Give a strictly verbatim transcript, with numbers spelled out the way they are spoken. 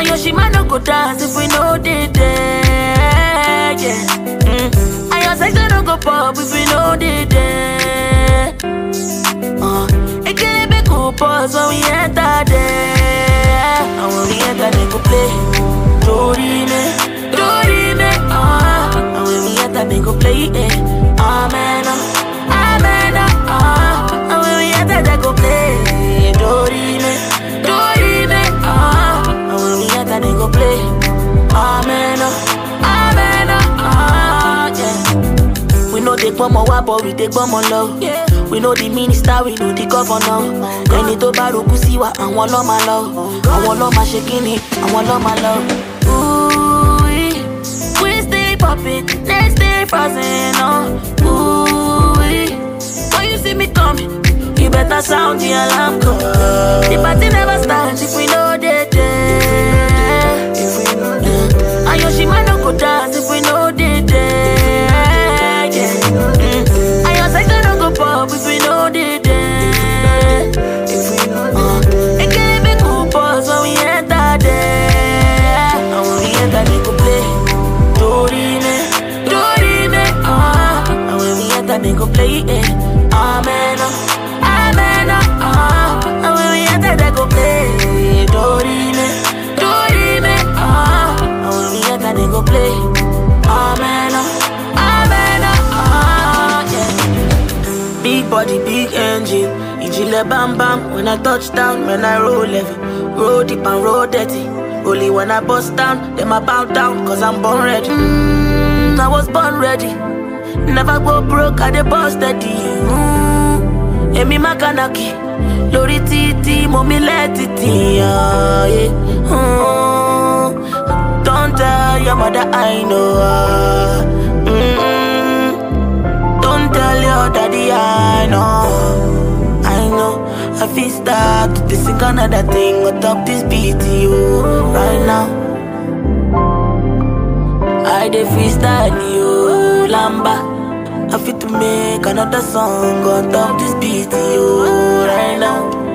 And Yoshima no go dance if we know they there. Yeah. Mm. And your sex no go pop if we know they there. Uh, it can't be cool pause when we enter there. And when we enter they go play Dorime, Dorime, ah. And when we enter they go play it, amen, amen, ah. And when we enter they go play Dorime, Dorime, ah. And when we enter they go play, amen, amen, ah. Yeah. We know they come on wa, but we take come on low. Yeah. We know the minister, we know the governor. Ẹni tó bá ròkú sí wa, àwọn ló máa lọ. Àwọn ló máa ṣe kíni, àwọn ló máa lọ. Ooh, we stay poppin', they stay frozen, oh. Ooh, when you see me coming, you better sound the alarm call. The party never starts if we know they there. If we know they there. And Yoshima no go dance if we know they there. Yeah. Mm. And your sex no go pop if we know they there. If we know uh, they there. It can't be cool pause when we enter there. And when we enter they go play Dorime, Dorime, ah. And when we enter they go play it, amen, amen, ah. And when we enter they go play Dorime, Dorime, ah. And when we enter they go play, amen, amen, ah. Yeah. Big body, big engine, Ijile bam bam. When I touch down, when I roll heavy, roll deep and roll dirty. Only when I bust down, then I bow down, cause I'm born ready. Mm, I was born ready. Never go broke, I dey bust steady. Mm, Emi Makanaki, Lori Titi, Momi let it in, yeah, yeah. Mm, don't tell your mother I know. Uh, mm, don't tell your daddy I know. I know. I feel start to sing another thing on top this beat, you right now. I dey freestyle you, Lamba. I feel to make another song on top this beat, you right now.